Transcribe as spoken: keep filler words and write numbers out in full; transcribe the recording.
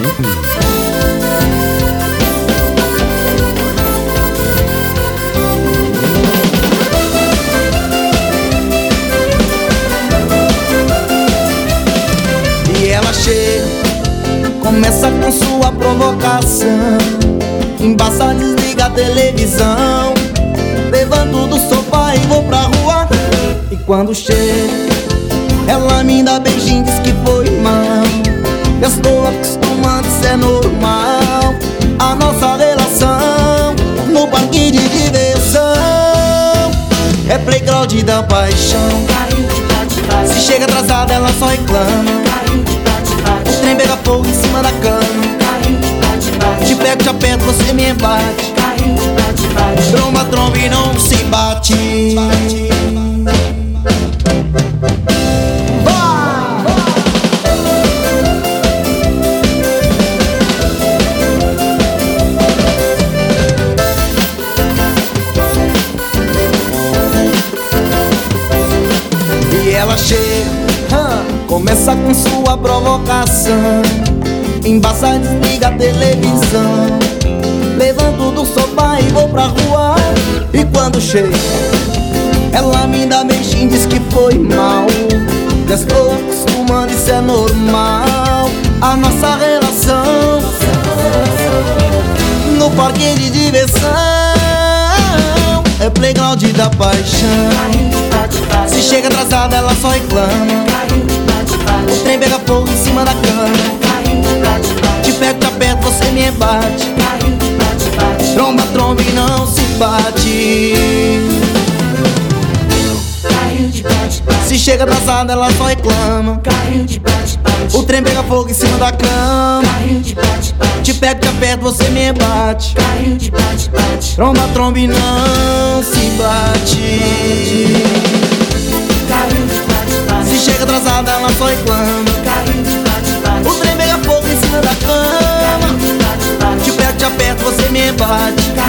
E ela chega, começa com sua provocação, embaça, desliga a televisão, levanto do sofá e vou pra rua. E quando chega, ela me dá beijinho, diz que foi mal. Eu estou acostumado, isso é normal. A nossa relação no parque de diversão é playground da paixão. Se chega atrasada ela só reclama. O trem pega fogo em cima da cama. Te pego, te aperto, você me embate. Tromba, tromba e não se bate. E ela chega, começa com sua provocação, embaça, desliga a televisão, levanto do sofá e vou pra rua. E quando chega, ela me dá beijinho, diz que foi mal. Já estou acostumando, isso é normal. A nossa relação no parque de diversão é playground da paixão. Se chega atrasada ela só reclama. O trem pega fogo em cima da cama. Te pego, te aperto, você me embate. Tromba, tromba e não se bate. Se chega atrasada ela só reclama. O trem pega fogo em cima da cama. Te pego, te aperto, você me embate. Tromba, tromba e não se bate. Se chega atrasada ela só reclama. O trem pega fogo em cima da cama. Te pego, te aperto, você me embate.